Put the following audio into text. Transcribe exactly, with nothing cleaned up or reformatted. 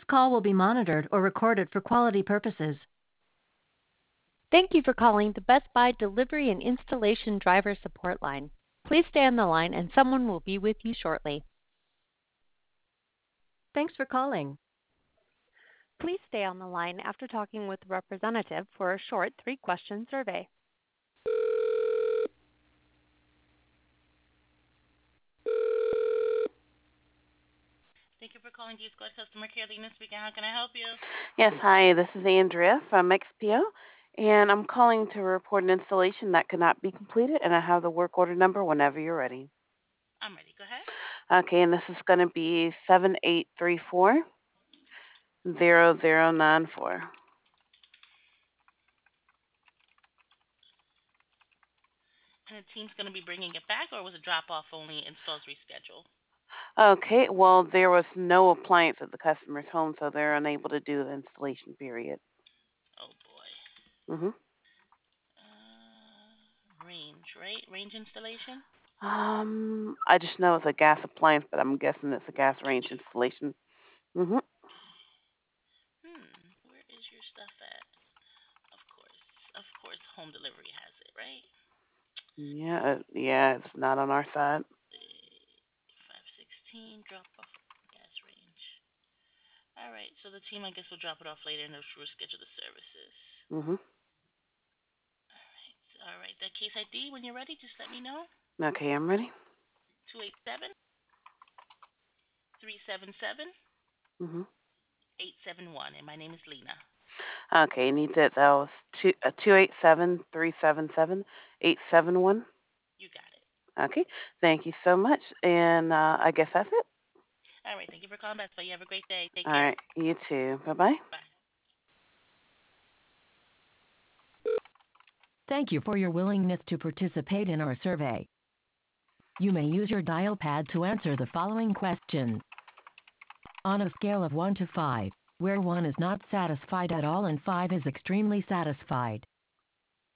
call will be monitored or recorded for quality purposes. Thank you for calling the Best Buy Delivery and Installation Driver Support Line. Please stay on the line and someone will be with you shortly. Thanks for calling. Please stay on the line after talking with a representative for a short three-question survey. Thank you for calling D-Squad Customer Care. Lena speaking. How can I help you? Yes, hi, this is Andrea from X P O, and I'm calling to report an installation that could not be completed, and I have the work order number whenever you're ready. I'm ready. Go ahead. Okay, and this is going to be seven eight three four zero zero nine four. And the team's going to be bringing it back, or was it drop-off only, installs rescheduled? Okay, well, there was no appliance at the customer's home, so they're unable to do the installation period. Oh, boy. Mm-hmm. Uh, range, right? Range installation? Um, I just know it's a gas appliance, but I'm guessing it's a gas range installation. Mm-hmm. Hmm, where is your stuff at? Of course. Of course, home delivery has it, right? Yeah, uh, yeah, it's not on our side. five sixteen, drop-off gas range. All right, so the team, I guess, will drop it off later and they'll reschedule the services. Mm-hmm. All right, all right. That case I D, when you're ready, just let me know. Okay, I'm ready. two eight seven, three seven seven, Mm-hmm. eight seven one, and my name is Lena. Okay, you need that. That was two uh, two eight seven three seven seven eight seven one. You got it. Okay, thank you so much, and uh, I guess that's it. All right, thank you for calling back. So you have a great day. Take All care. right, you too. Bye bye. Bye. Thank you for your willingness to participate in our survey. You may use your dial pad to answer the following questions. On a scale of one to five, where one is not satisfied at all and five is extremely satisfied,